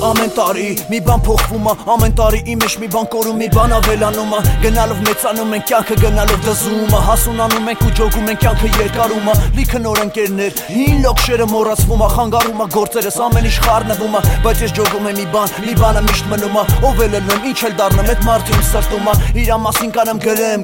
ամեն տարի մի բան փոխվում է, ամեն տարի իմ մեջ մի բան կորում, մի բան ավելանում է, գնալով մեծանում ենք կյանքը, գնալով դզում է, հասունանում ենք ու ջոգում ենք կյանքը երկարում է, լիքը նոր ընկերներ, հին լոքշերը մոռացվում է, խանգարում է գործերս, ամեն ինչ խառնվում է, բայց ես ջոգում եմ մի բանը միշտ մնում է, ով էլ ելնեմ, ինչ էլ դառնեմ, այդ մարդը իմ սրտում է, իրա մասին կանեմ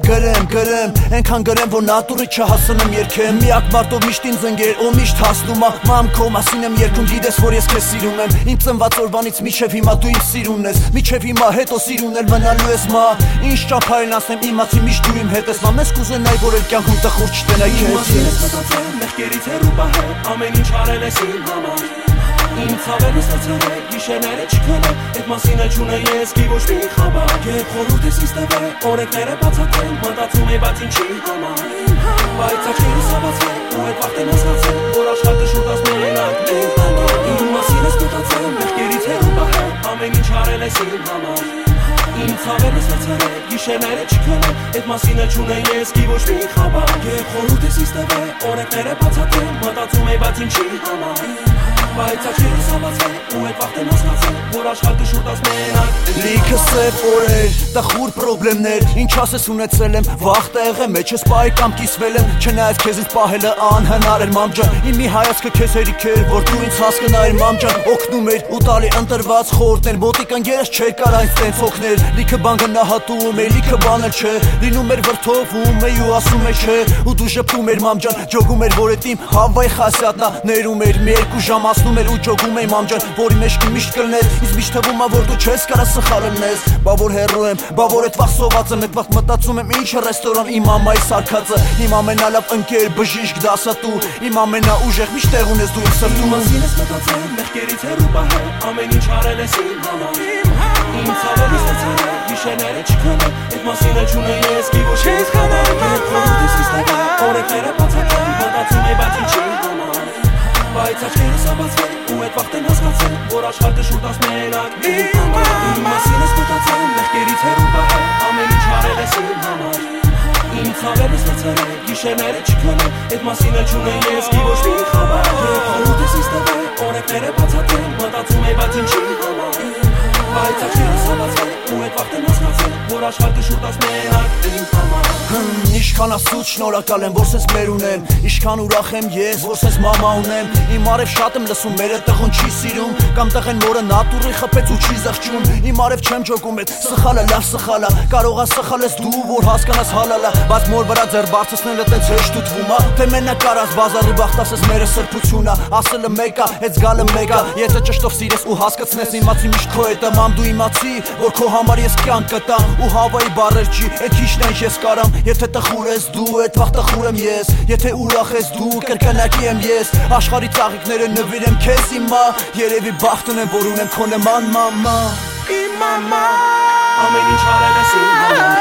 գրեմ, այնքան գրեմ, որ նատուրի չհասնեմ երգեմ, միակ մարդով միշտ ինձ ընկեր, ով միշտ հասնում է, մամ քո մասին եմ երգում, գիտես որ ես քեզ սիրում եմ, իմ ծնված օրվանից մինչև հիմա դու իմ սիրունն ես, մինչև հիմա հետո սիրուն էլ մնալու ես մա, ինչ ճամփային ասեմ, իմացի միշտ դու իմ հետ ես, մա մեզ կուզենայի որ էլ կյանքում տխուր չտենայի քեզ։ Մասին ես մտածել, մեղքերից հեռու պահել, ամեն ինչ արել ես իմ համար, իմ ցավերս լցրել, գիշերները չքնել, այդ մասին էլ չունեի ես գի ոչ մի խաբար, երբ խորհուրդ ես ինձ տվել, օրենքները բացատրել, մտածում եի բայց ինչի համար, բայց աչքերս հավացել, ու այդ վաղտեն հասկացել, որ աշխարհը շուտած մենակ մի համար, իմ մասին ես մտածել, մեղքերից հեռու պահել, ամեն ինչ արել ես իմ համար, իմ ցավերս լցրել, գիշերները չքնել, այդ մասին էլ չունեի ես գի ոչ մի խաբար, երբ խորհուրդ ես ինձ տվել, օրենքները բացատրել, մտածում եի բայց ինչի համար, բայց աչքերս հավացել, ու այդ վաղտեն հասկացել, որ աշխարհը շուտած մենակ լիքը սև օրեր, տխուր պրոբլեմներ, ինչ ասես ունեցել եմ, վաղ տեղը մեջ ես պահի կամ կիսվել եմ, չնայած քեզ ինձ պահելը անհնար էր մամ ջան, իմ մի հայացքը քեզ հերիք էր, որ դու ինձ հասկանայիր մամ ջան, օգնում էր ու տալի ընտրված խորհուրդներ, մոտիկ ընկերս չէր կար այնց տենց օգնել, լիքը բան գնահատում էր, լիքը բան էլ չէ, լինում էր վրդովում էի ու ասում էր չէ, ու դու շփում էր մամ ջան, ջոգում էր որ էդ իմ հավայ խասյատնա, ներում էր մի երկու ժամ ասնում էր ու ջոգում էի մամ ջան, որի մեջ դու միշտ կլներ, ինձ միշտ թվում է որ դու չես կարա սխալ լնես, բա որ հեռու եմ, բա որ այդ վաղ սոված եմ, այդ վաղ մտածում եմ ինչ ռեստորան իմ մամայի սարքածը, իմ ամենալավ ընկեր բժիշկ դասատու, իմ ամենաուժեղ միշտ տեղ ունես դու իմ սրտում։ Մասին ես մտածել, մեղքերից հեռու պահել, ամեն ինչ արել ես իմ համար, իմ ցավերս լցրել, գիշերները չքնել, այդ մասին էլ չունեի ես գի ոչ մի խաբար, երբ խորհուրդ ես ինձ տվել, օրենքները բացատրել, մտածում եի բայց ինչի համար, բայց աչքերս հավացել, ու այդ վաղտեն հասկացել, որ աշխարհը շուտած մենակ մի համար, իմ մասին ես մտածել, մեղքերից հեռու պահել, ամեն ինչ արել ես իմ համար, իմ ցավերս լցրել, գիշերները չքնել, այդ մասին էլ չունեի ես գի ոչ մի խաբար, երբ խորհուրդ ես ինձ տվել, օրենքները բացատրել, մտածում եի բայց ինչի համար, բայց աչքերս հավացել, ու այդ վաղտեն հասկացել, որ աշխարհը շուտած մենակ իմ համար։ Ինչքան աստծուց շնորհակալ եմ, որ սենց մեր ունեմ, ինչքան ուրախ եմ ես, որ սենց մամա ունեմ, իմ արև շատ եմ լսում, մերը տղուն չի սիրում, կամ տղեն մորը նատուրի խփեց ու չի զղջում, իմ արև չեմ ջոգում էդ, սխալը լավ սխալա, կարող ես սխալ ես դու, որ հասկանաս հալալա, բայց մոր վրա ձեր բարձրացնելը տենց հեշտ ուտվում ա, թե մենակ կարաս բազարի բախտասես մերը սրբությունա, ասելը մեկ ա, այդ զգալը մեկ ա, եթե ճշտով սիրես ու հասկացնես իմացի միշտ քո հետ եմ, դու իմացի, որ քո համար ես կյանք կտամ, ու հավայի բառեր չի, այդ քիչն այն ես կարամ, եթե տխուր ես դու, այդ վաղ տխուր եմ ես, եթե ուրախ ես դու, կրկնակի եմ ես, աշխարհի ծաղիկները նվիրեմ քեզ հիմա, երևի բախտն եմ, որ ունեմ քո նման մամա, իմ մամա, ամեն ինչ արել ես իմ համար,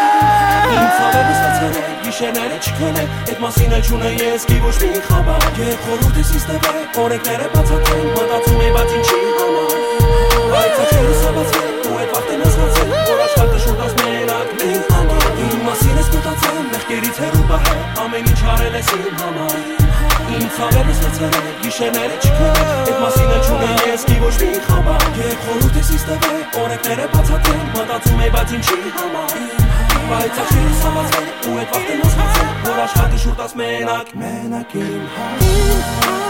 իմ ցավերս լցրել, գիշերները չքնել, այդ մասին էլ չունեի ես գի ոչ մի խաբար, երբ խորհուրդ ես ինձ տվել, օրենքները բացատրել, մտածում եի բայց ինչի համար, բայց աչքերս հավացել, ու այդ վաղտեն հասկացել, որ աշխարհը շուտած մենակ մի համար, իմ մասին ես մտածել, մեղքերից հեռու պահել, ամեն ինչ արել ես իմ համար, իմ ցավերս լցրել, գիշերները չքնել, այդ մասին էլ չունեի ես գի ոչ մի խաբար, երբ խորհուրդ ես ինձ տվել, օրենքները բացատրել, մտածում եի բայց ինչի համար, բայց աչքերս հավացել, ու այդ վաղտեն հասկացել, որ աշխարհը շուտած մենակ իմ համար։